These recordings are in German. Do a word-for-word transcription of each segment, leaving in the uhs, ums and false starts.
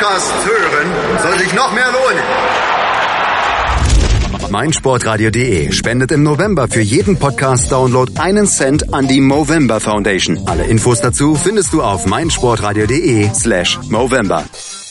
Podcasts hören, soll sich noch mehr lohnen. meinsportradio punkt de spendet im November für jeden Podcast-Download einen Cent an die Movember Foundation. Alle Infos dazu findest du auf meinsportradio punkt de slash Movember.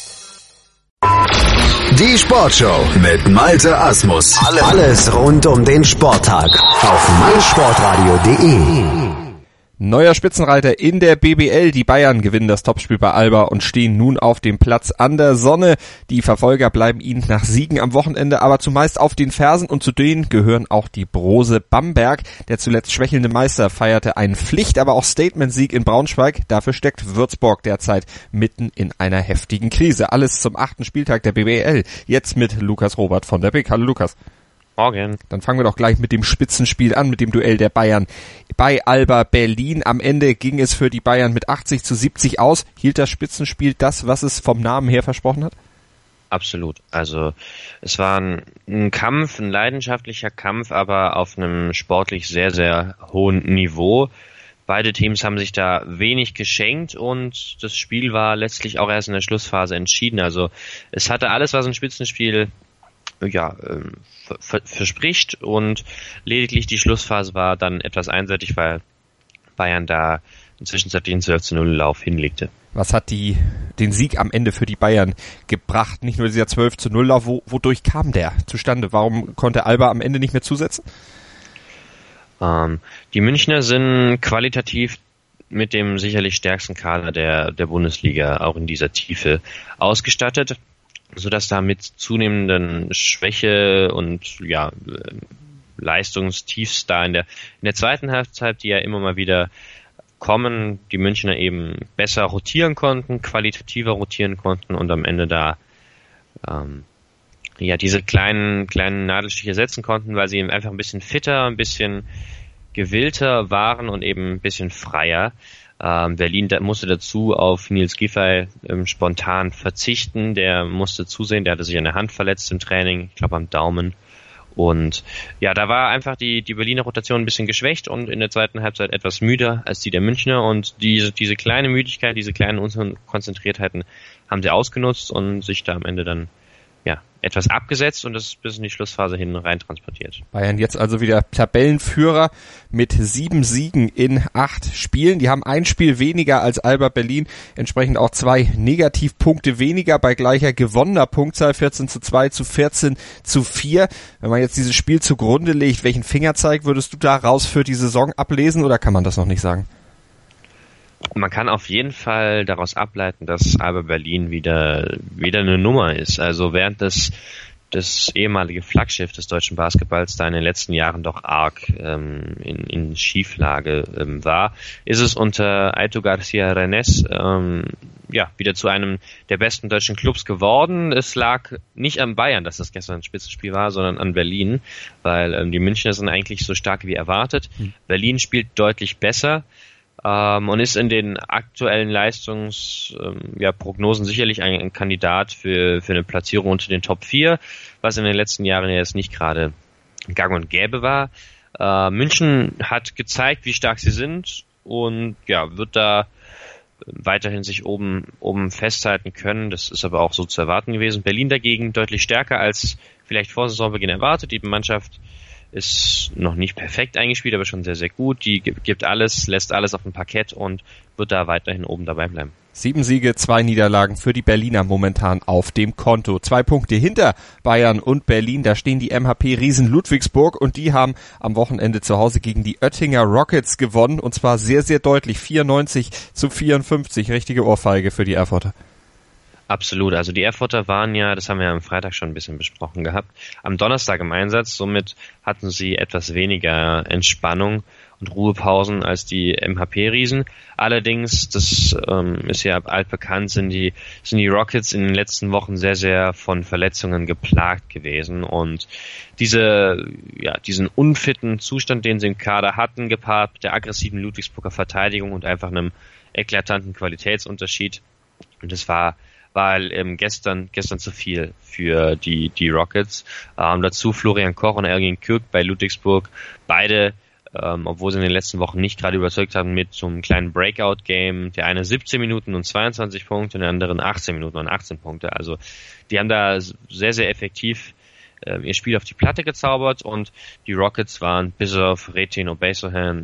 Die Sportshow mit Malte Asmus. Alles rund um den Sporttag auf meinsportradio punkt de. Neuer Spitzenreiter in der B B L. Die Bayern gewinnen das Topspiel bei Alba und stehen nun auf dem Platz an der Sonne. Die Verfolger bleiben ihnen nach Siegen am Wochenende aber zumeist auf den Fersen und zu denen gehören auch die Brose Bamberg. Der zuletzt schwächelnde Meister feierte einen Pflicht-, aber auch Statement-Sieg in Braunschweig. Dafür steckt Würzburg derzeit mitten in einer heftigen Krise. Alles zum achten Spieltag der B B L. Jetzt mit Lukas Robert von der B I K. Hallo Lukas. Morgen. Dann fangen wir doch gleich mit dem Spitzenspiel an, mit dem Duell der Bayern bei Alba Berlin. Am Ende ging es für die Bayern mit achtzig zu siebzig aus. Hielt das Spitzenspiel das, was es vom Namen her versprochen hat? Absolut. Also es war ein, ein Kampf, ein leidenschaftlicher Kampf, aber auf einem sportlich sehr, sehr hohen Niveau. Beide Teams haben sich da wenig geschenkt und das Spiel war letztlich auch erst in der Schlussphase entschieden. Also es hatte alles, was ein Spitzenspiel ja, ähm, ver- verspricht und lediglich die Schlussphase war dann etwas einseitig, weil Bayern da einen zwischenzeitlichen zwölf zu null Lauf hinlegte. Was hat die den Sieg am Ende für die Bayern gebracht? Nicht nur dieser zwölf zu null Lauf, wo, wodurch kam der zustande? Warum konnte Alba am Ende nicht mehr zusetzen? Ähm, die Münchner sind qualitativ mit dem sicherlich stärksten Kader der, der Bundesliga auch in dieser Tiefe ausgestattet, sodass da mit zunehmenden Schwäche und ja Leistungstiefs da in der in der zweiten Halbzeit, die ja immer mal wieder kommen, die Münchner eben besser rotieren konnten, qualitativer rotieren konnten und am Ende da ähm, ja diese kleinen kleinen Nadelstiche setzen konnten, weil sie eben einfach ein bisschen fitter, ein bisschen gewillter waren und eben ein bisschen freier. Ähm, Berlin da, musste dazu auf Nils Giffey ähm, spontan verzichten. Der musste zusehen, der hatte sich an der Hand verletzt im Training, ich glaube am Daumen. Und ja, da war einfach die, die Berliner Rotation ein bisschen geschwächt und in der zweiten Halbzeit etwas müder als die der Münchner. Und diese, diese kleine Müdigkeit, diese kleinen Unkonzentriertheiten haben sie ausgenutzt und sich da am Ende dann ja etwas abgesetzt und das bis in die Schlussphase hin rein transportiert. Bayern jetzt also wieder Tabellenführer mit sieben Siegen in acht Spielen. Die haben ein Spiel weniger als Alba Berlin, entsprechend auch zwei Negativpunkte weniger bei gleicher gewonnener Punktzahl, vierzehn zu zwei zu vierzehn zu vier. Wenn man jetzt dieses Spiel zugrunde legt, welchen Fingerzeig würdest du daraus für die Saison ablesen oder kann man das noch nicht sagen? Man kann auf jeden Fall daraus ableiten, dass Alba Berlin wieder wieder eine Nummer ist. Also während das das ehemalige Flaggschiff des deutschen Basketballs da in den letzten Jahren doch arg ähm, in, in Schieflage ähm, war, ist es unter Aito Garcia Renes ähm, ja wieder zu einem der besten deutschen Clubs geworden. Es lag nicht an Bayern, dass das gestern ein Spitzenspiel war, sondern an Berlin, weil ähm, die Münchner sind eigentlich so stark wie erwartet. Mhm. Berlin spielt deutlich besser. Ähm, und ist in den aktuellen Leistungsprognosen ähm, ja, Prognosen sicherlich ein, ein Kandidat für, für eine Platzierung unter den Top vier, was in den letzten Jahren ja jetzt nicht gerade gang und gäbe war. Äh, München hat gezeigt, wie stark sie sind und ja, wird da weiterhin sich oben, oben festhalten können. Das ist aber auch so zu erwarten gewesen. Berlin dagegen deutlich stärker als vielleicht vor Saisonbeginn erwartet. Die Mannschaft ist noch nicht perfekt eingespielt, aber schon sehr, sehr gut. Die gibt alles, lässt alles auf dem Parkett und wird da weiterhin oben dabei bleiben. Sieben Siege, zwei Niederlagen für die Berliner momentan auf dem Konto. Zwei Punkte hinter Bayern und Berlin, da stehen die M H P-Riesen Ludwigsburg und die haben am Wochenende zu Hause gegen die Oettinger Rockets gewonnen und zwar sehr, sehr deutlich, vierundneunzig zu vierundfünfzig. Richtige Ohrfeige für die Erfurter. Absolut, also die Erfurter waren ja, das haben wir ja am Freitag schon ein bisschen besprochen gehabt, am Donnerstag im Einsatz, somit hatten sie etwas weniger Entspannung und Ruhepausen als die M H P-Riesen. Allerdings, das ähm, ist ja altbekannt, sind die, sind die Rockets in den letzten Wochen sehr, sehr von Verletzungen geplagt gewesen und diese, ja, diesen unfitten Zustand, den sie im Kader hatten, gepaart mit der aggressiven Ludwigsburger Verteidigung und einfach einem eklatanten Qualitätsunterschied. Und das war war ähm, gestern gestern zu viel für die die Rockets. Ähm, dazu Florian Koch und Ergin Kürk bei Ludwigsburg, beide ähm, obwohl sie in den letzten Wochen nicht gerade überzeugt haben mit so einem kleinen Breakout-Game. Der eine siebzehn Minuten und zweiundzwanzig Punkte, der anderen achtzehn Minuten und achtzehn Punkte. Also die haben da sehr, sehr effektiv äh, ihr Spiel auf die Platte gezaubert und die Rockets waren bis auf Retin Obesohan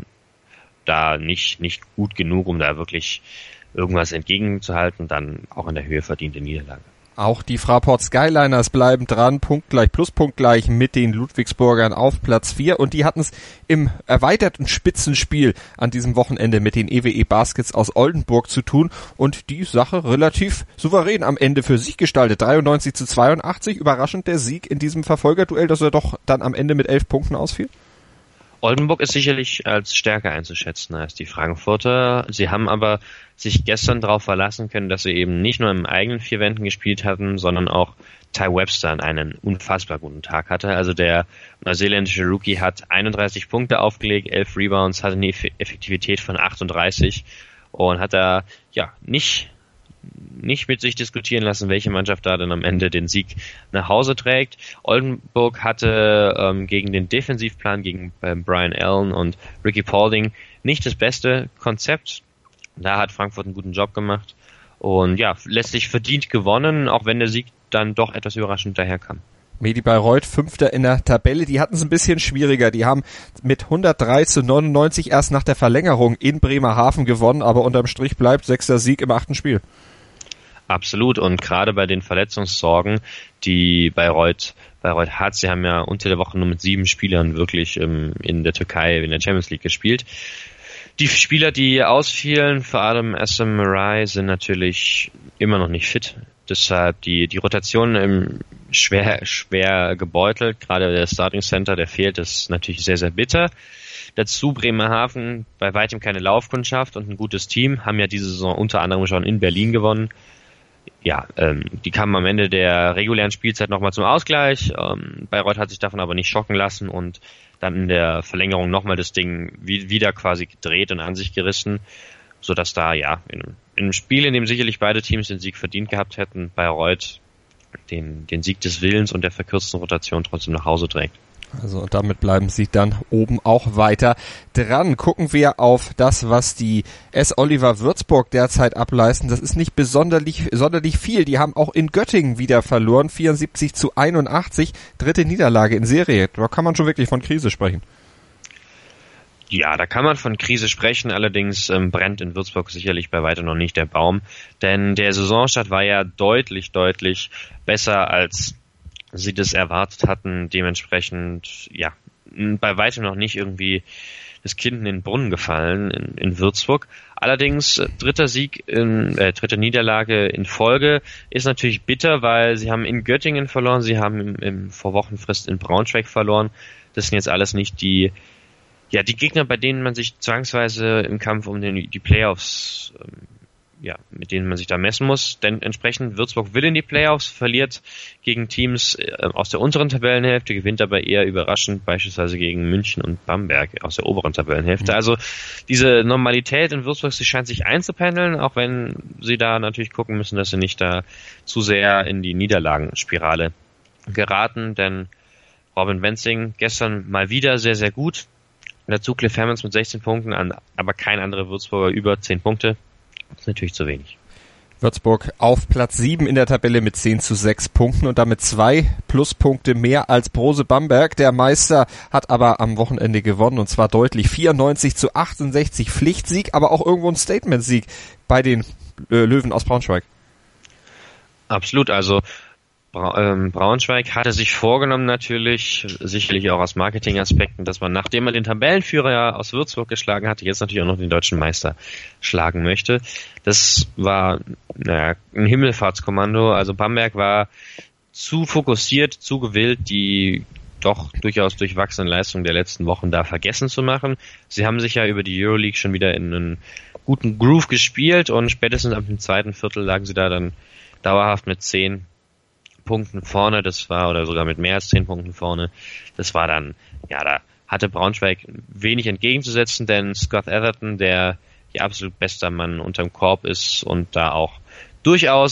da nicht, nicht gut genug, um da wirklich irgendwas entgegenzuhalten, dann auch in der Höhe verdiente Niederlage. Auch die Fraport Skyliners bleiben dran, punktgleich plus punktgleich mit den Ludwigsburgern auf Platz vier und die hatten es im erweiterten Spitzenspiel an diesem Wochenende mit den E W E Baskets aus Oldenburg zu tun und die Sache relativ souverän am Ende für sich gestaltet. dreiundneunzig zu zweiundachtzig, überraschend der Sieg in diesem Verfolgerduell, dass er doch dann am Ende mit elf Punkten ausfiel? Oldenburg ist sicherlich als stärker einzuschätzen als die Frankfurter. Sie haben aber sich gestern darauf verlassen können, dass sie eben nicht nur im eigenen vier Wänden gespielt hatten, sondern auch Ty Webster einen unfassbar guten Tag hatte. Also der neuseeländische Rookie hat einunddreißig Punkte aufgelegt, elf Rebounds, hatte eine Effektivität von achtunddreißig und hat da ja nicht nicht mit sich diskutieren lassen, welche Mannschaft da dann am Ende den Sieg nach Hause trägt. Oldenburg hatte ähm, gegen den Defensivplan, gegen äh, Brian Allen und Ricky Paulding nicht das beste Konzept. Da hat Frankfurt einen guten Job gemacht und ja, letztlich verdient gewonnen, auch wenn der Sieg dann doch etwas überraschend daherkam. Medi Bayreuth, Fünfter in der Tabelle, die hatten es ein bisschen schwieriger. Die haben mit hundertdrei zu neunundneunzig erst nach der Verlängerung in Bremerhaven gewonnen, aber unterm Strich bleibt sechster Sieg im achten Spiel. Absolut, und gerade bei den Verletzungssorgen, die Bayreuth, Bayreuth hat, sie haben ja unter der Woche nur mit sieben Spielern wirklich ähm, in der Türkei in der Champions League gespielt. Die Spieler, die ausfielen, vor allem Essam Mirai, sind natürlich immer noch nicht fit. Deshalb die die Rotation ähm, schwer schwer gebeutelt. Gerade der Starting Center, der fehlt, ist natürlich sehr, sehr bitter. Dazu Bremerhaven, bei weitem keine Laufkundschaft und ein gutes Team, haben ja diese Saison unter anderem schon in Berlin gewonnen. Ja, ähm, die kamen am Ende der regulären Spielzeit nochmal zum Ausgleich. Ähm, Bayreuth hat sich davon aber nicht schocken lassen und dann in der Verlängerung nochmal das Ding wie, wieder quasi gedreht und an sich gerissen, sodass da ja in, in einem Spiel, in dem sicherlich beide Teams den Sieg verdient gehabt hätten, Bayreuth den, den Sieg des Willens und der verkürzten Rotation trotzdem nach Hause trägt. Also und damit bleiben sie dann oben auch weiter dran. Gucken wir auf das, was die S. Oliver Würzburg derzeit ableisten. Das ist nicht besonderlich, sonderlich viel. Die haben auch in Göttingen wieder verloren. vierundsiebzig zu einundachtzig. Dritte Niederlage in Serie. Da kann man schon wirklich von Krise sprechen. Ja, da kann man von Krise sprechen. Allerdings ähm, brennt in Würzburg sicherlich bei weitem noch nicht der Baum. Denn der Saisonstart war ja deutlich, deutlich besser als sie das erwartet hatten, dementsprechend, ja, bei weitem noch nicht irgendwie das Kind in den Brunnen gefallen in, in Würzburg. Allerdings, dritter Sieg, in, äh, dritte Niederlage in Folge ist natürlich bitter, weil sie haben in Göttingen verloren, sie haben im, im Vorwochenfrist in Braunschweig verloren. Das sind jetzt alles nicht die, ja, die Gegner, bei denen man sich zwangsweise im Kampf um den, die Playoffs ähm, ja, mit denen man sich da messen muss, denn entsprechend Würzburg will in die Playoffs, verliert gegen Teams äh, aus der unteren Tabellenhälfte, gewinnt aber eher überraschend, beispielsweise gegen München und Bamberg aus der oberen Tabellenhälfte. Mhm. Also diese Normalität in Würzburg, sie scheint sich einzupendeln, auch wenn sie da natürlich gucken müssen, dass sie nicht da zu sehr in die Niederlagenspirale geraten, denn Robin Wenzing gestern mal wieder sehr, sehr gut. Dazu Cliff Hammonds mit sechzehn Punkten, an, aber kein anderer Würzburger über zehn Punkte. Das ist natürlich zu wenig. Würzburg auf Platz sieben in der Tabelle mit zehn zu sechs Punkten und damit zwei Pluspunkte mehr als Brose Bamberg. Der Meister hat aber am Wochenende gewonnen und zwar deutlich vierundneunzig zu achtundsechzig. Pflichtsieg, aber auch irgendwo ein Statement-Sieg bei den äh, Löwen aus Braunschweig. Absolut, also Braunschweig hatte sich vorgenommen natürlich, sicherlich auch aus Marketingaspekten, dass man, nachdem man den Tabellenführer aus Würzburg geschlagen hatte, jetzt natürlich auch noch den deutschen Meister schlagen möchte. Das war naja, ein Himmelfahrtskommando. Also Bamberg war zu fokussiert, zu gewillt, die doch durchaus durchwachsenen Leistungen der letzten Wochen da vergessen zu machen. Sie haben sich ja über die Euroleague schon wieder in einen guten Groove gespielt und spätestens ab dem zweiten Viertel lagen sie da dann dauerhaft mit zehn Punkten vorne, das war, oder sogar mit mehr als zehn Punkten vorne, das war dann, ja, da hatte Braunschweig wenig entgegenzusetzen, denn Scott Atherton, der der absolut bester Mann unterm Korb ist und da auch durchaus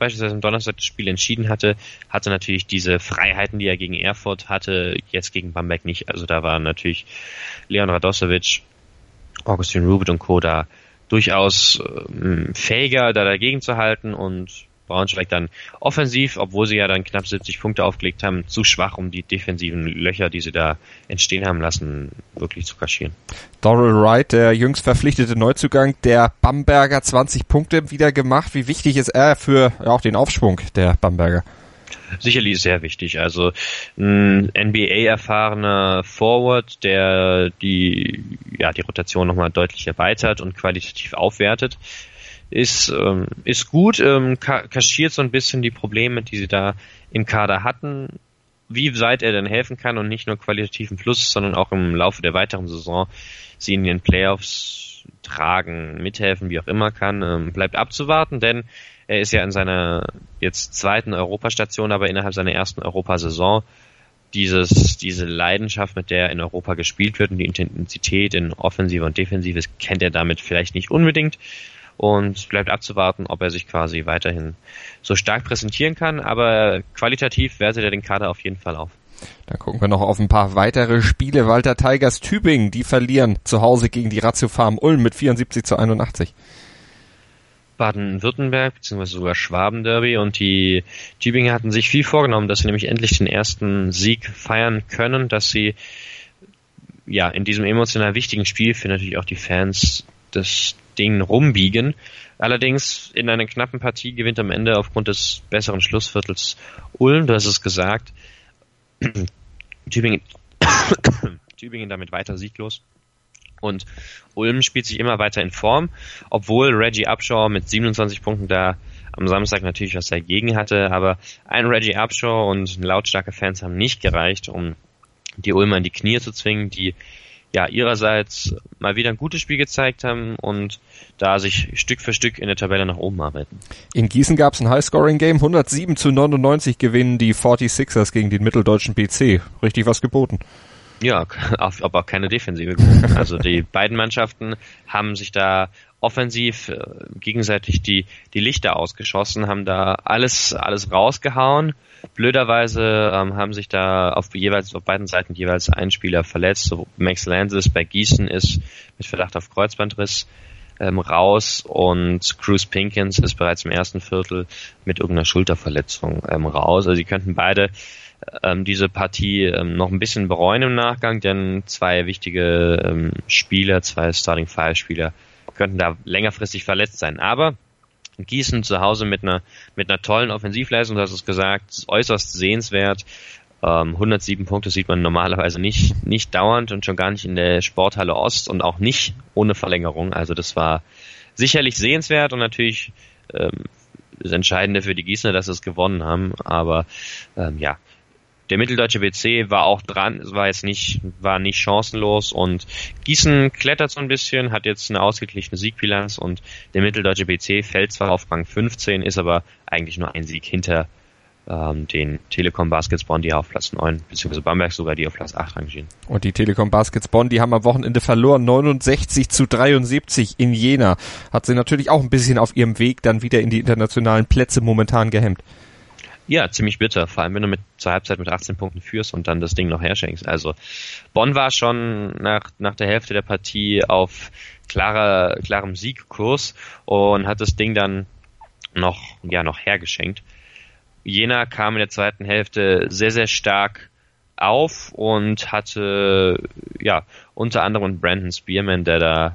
beispielsweise am Donnerstag das Spiel entschieden hatte, hatte natürlich diese Freiheiten, die er gegen Erfurt hatte, jetzt gegen Bamberg nicht. Also da waren natürlich Leon Radosevic, Augustin Rubit und Co. da durchaus äh, fähiger, da dagegen zu halten, und Braunschweig dann offensiv, obwohl sie ja dann knapp siebzig Punkte aufgelegt haben, zu schwach, um die defensiven Löcher, die sie da entstehen haben lassen, wirklich zu kaschieren. Dorrell Wright, der jüngst verpflichtete Neuzugang der Bamberger, zwanzig Punkte wieder gemacht. Wie wichtig ist er für ja, auch den Aufschwung der Bamberger? Sicherlich sehr wichtig. Also ein N B A-erfahrener Forward, der die ja die Rotation nochmal deutlich erweitert und qualitativ aufwertet, ist ähm, ist gut, ähm, kaschiert so ein bisschen die Probleme, die sie da im Kader hatten. Wie weit er denn helfen kann und nicht nur qualitativen Plus, sondern auch im Laufe der weiteren Saison sie in den Playoffs tragen, mithelfen, wie auch immer kann, ähm, bleibt abzuwarten, denn er ist ja in seiner jetzt zweiten Europastation, aber innerhalb seiner ersten Europasaison. Dieses, diese Leidenschaft, mit der in Europa gespielt wird, und die Intensität in Offensive und Defensive, kennt er damit vielleicht nicht unbedingt. Und bleibt abzuwarten, ob er sich quasi weiterhin so stark präsentieren kann. Aber qualitativ wertet er den Kader auf jeden Fall auf. Dann gucken wir noch auf ein paar weitere Spiele. Walter Tigers Tübingen, die verlieren zu Hause gegen die Ratio Farm Ulm mit vierundsiebzig zu einundachtzig. Baden-Württemberg bzw. sogar Schwaben-Derby, und die Tübinger hatten sich viel vorgenommen, dass sie nämlich endlich den ersten Sieg feiern können, dass sie ja in diesem emotional wichtigen Spiel für natürlich auch die Fans das Ding rumbiegen. Allerdings in einer knappen Partie gewinnt am Ende aufgrund des besseren Schlussviertels Ulm, du hast es gesagt. Tübingen, Tübingen damit weiter sieglos. Und Ulm spielt sich immer weiter in Form, obwohl Reggie Upshaw mit siebenundzwanzig Punkten da am Samstag natürlich was dagegen hatte, aber ein Reggie Upshaw und lautstarke Fans haben nicht gereicht, um die Ulmer in die Knie zu zwingen, die ja ihrerseits mal wieder ein gutes Spiel gezeigt haben und da sich Stück für Stück in der Tabelle nach oben arbeiten. In Gießen gab es ein High-Scoring-Game, hundertsieben zu neunundneunzig gewinnen die forty-sixers gegen den mitteldeutschen B C. Richtig was geboten. Ja, aber auch keine Defensive geboten. Also die beiden Mannschaften haben sich da offensiv äh, gegenseitig die die Lichter ausgeschossen, haben da alles alles rausgehauen. Blöderweise ähm, haben sich da auf jeweils auf beiden Seiten jeweils ein Spieler verletzt. So Max Lanzis bei Gießen ist mit Verdacht auf Kreuzbandriss ähm, raus, und Cruz Pinkins ist bereits im ersten Viertel mit irgendeiner Schulterverletzung ähm, raus. Also sie könnten beide ähm, diese Partie ähm, noch ein bisschen bereuen im Nachgang, denn zwei wichtige ähm, Spieler, zwei Starting Five Spieler könnten da längerfristig verletzt sein. Aber Gießen zu Hause mit einer mit einer tollen Offensivleistung, du hast es gesagt, äußerst sehenswert. Ähm, hundertsieben Punkte sieht man normalerweise nicht nicht dauernd und schon gar nicht in der Sporthalle Ost und auch nicht ohne Verlängerung. Also das war sicherlich sehenswert und natürlich ähm, das Entscheidende für die Gießener, dass sie es gewonnen haben. Aber ähm, ja, der mitteldeutsche B C war auch dran, war jetzt nicht, war nicht chancenlos, und Gießen klettert so ein bisschen, hat jetzt eine ausgeglichene Siegbilanz, und der mitteldeutsche B C fällt zwar auf Rang fünfzehn, ist aber eigentlich nur ein Sieg hinter ähm, den Telekom Baskets Bonn, die auf Platz neun, beziehungsweise Bamberg sogar, die auf Platz acht rangieren. Und die Telekom Baskets Bonn, die haben am Wochenende verloren, neunundsechzig zu dreiundsiebzig in Jena. Hat sie natürlich auch ein bisschen auf ihrem Weg dann wieder in die internationalen Plätze momentan gehemmt. Ja, ziemlich bitter, vor allem wenn du mit zur Halbzeit mit achtzehn Punkten führst und dann das Ding noch herschenkst. Also Bonn war schon nach nach der Hälfte der Partie auf klarer klarem Siegkurs und hat das Ding dann noch ja noch hergeschenkt. Jena kam in der zweiten Hälfte sehr sehr stark auf und hatte ja unter anderem Brandon Spearman, der da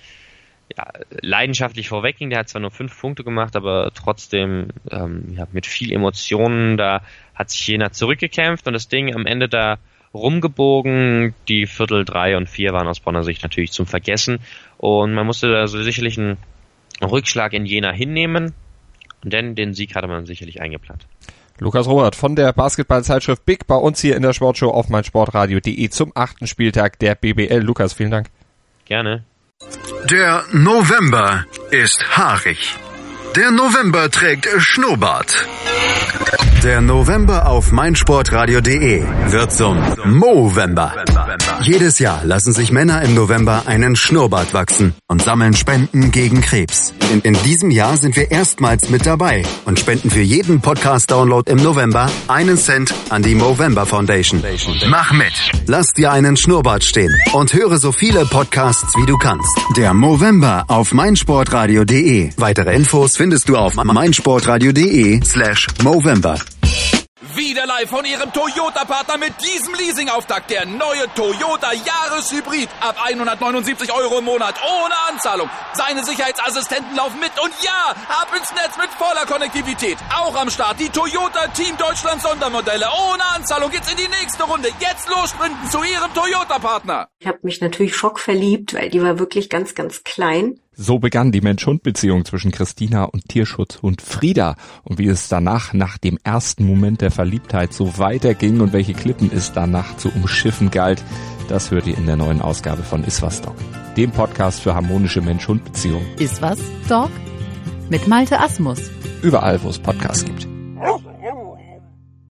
ja, leidenschaftlich vorwegging. Der hat zwar nur fünf Punkte gemacht, aber trotzdem ähm, ja, mit viel Emotionen. Da hat sich Jena zurückgekämpft und das Ding am Ende da rumgebogen. Die Viertel drei und vier waren aus Bonner Sicht natürlich zum Vergessen, und man musste da so sicherlich einen Rückschlag in Jena hinnehmen, denn den Sieg hatte man sicherlich eingeplant. Lukas Robert von der Basketballzeitschrift Big bei uns hier in der Sportshow auf meinsportradio punkt de zum achten Spieltag der B B L. Lukas, vielen Dank. Gerne. Der November ist haarig. Der November trägt Schnurrbart. Der November auf meinsportradio punkt de wird zum Movember. Jedes Jahr lassen sich Männer im November einen Schnurrbart wachsen und sammeln Spenden gegen Krebs. In, in diesem Jahr sind wir erstmals mit dabei und spenden für jeden Podcast-Download im November einen Cent an die Movember Foundation. Mach mit! Lass dir einen Schnurrbart stehen und höre so viele Podcasts wie du kannst. Der Movember auf meinsportradio punkt de. Weitere Infos findest du auf meinsportradio punkt de slash Movember. Wieder live von Ihrem Toyota-Partner mit diesem Leasing-Auftakt. Der neue Toyota Jahreshybrid. Ab hundertneunundsiebzig Euro im Monat. Ohne Anzahlung. Seine Sicherheitsassistenten laufen mit. Und ja, ab ins Netz mit voller Konnektivität. Auch am Start die Toyota Team Deutschland Sondermodelle. Ohne Anzahlung geht's in die nächste Runde. Jetzt los sprinten zu Ihrem Toyota-Partner. Ich habe mich natürlich schockverliebt, weil die war wirklich ganz, ganz klein. So begann die Mensch-Hund-Beziehung zwischen Christina und Tierschutzhund Frieda. Und wie es danach, nach dem ersten Moment der Verliebtheit, so weiterging und welche Klippen es danach zu umschiffen galt, das hört ihr in der neuen Ausgabe von Iswas Dog, dem Podcast für harmonische Mensch-Hund-Beziehungen. Iswas Dog? Mit Malte Asmus. Überall, wo es Podcasts gibt.